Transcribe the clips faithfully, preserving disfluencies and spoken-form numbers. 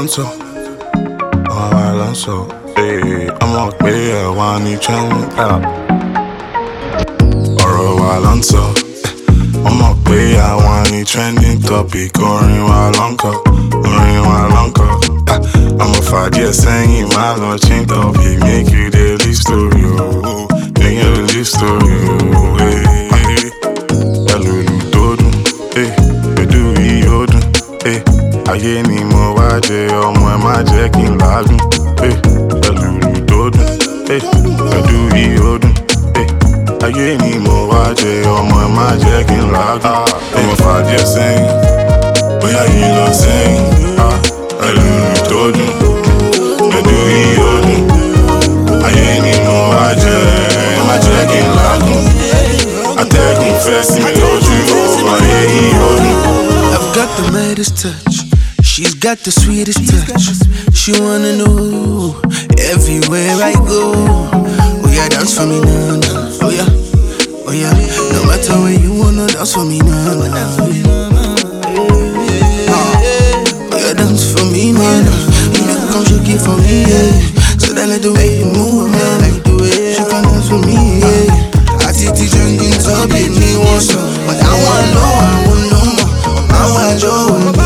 Alonso, oh Alonso. Hey, I'm a player, one you trend up. Oro Alonso, I'm a player, one you trending topic. Orin Alonso, Orin Alonso. I'm a five year saying my lord change topic, make you the live story, oh, make you the live story, oh. Hey, hello, Dodo, hey, you do you, hey. Ayé ni mo wá jẹ ọmọ ẹ má jẹ́ kí n làágùn. Ẹlùlù tó dùn, ẹ̀dù yìí ó dùn. Ayé ni mo wá jẹ ọmọ ẹ má jẹ́ kí n làágùn. Ọmọ fàájẹ sẹ́yìn, bóyá yìí lọ sẹ́yìn. Ẹlùlù tó dùn, ẹ̀dù yìí ó dùn. Ayé ni mo wá jẹ ẹ má jẹ́ kí n làágùn. Atẹ́gùn fẹ́ sí mi lójú, ayé yìí ó dùn. I've got the maddest touch. She's got the sweetest touch. She wanna know everywhere I go. Oh yeah, dance for me now, now. Oh yeah, oh yeah. No matter where you wanna dance for me now, now. Oh yeah, dance for me now, now. You come shake it for me, yeah. So that like the way you move, man, like the way she can dance for me, yeah. I see the drinking top, it me one song, but I want know, I want know more. I want Joe.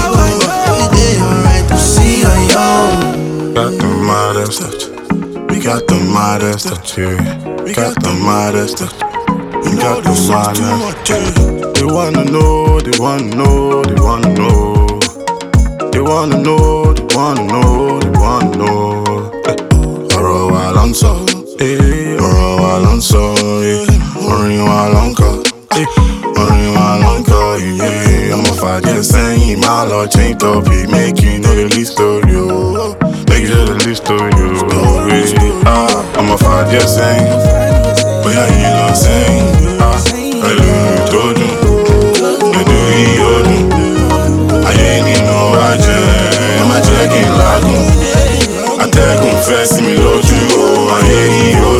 Got the modest touch. We got the modest touch, yeah. We got the modest touch. We got the modest touch. They wanna know, they wanna know, they wanna know. They wanna know, they wanna know, they wanna know. Oro Alonso, eh, Oro Alonso, yeah. Orin Alonso, eh, Orin Alonso, yeah. I'm a five year saying my lord change topic, make you know the lead story, oh. Make you know the lead story, oh. Ah, I'm a five year saying, but yeah, you know saying, ah, I love you, told you, you do you, I ain't need no raja, I'm a checking lagoon. I take confess me, Lord, you, I ain't you.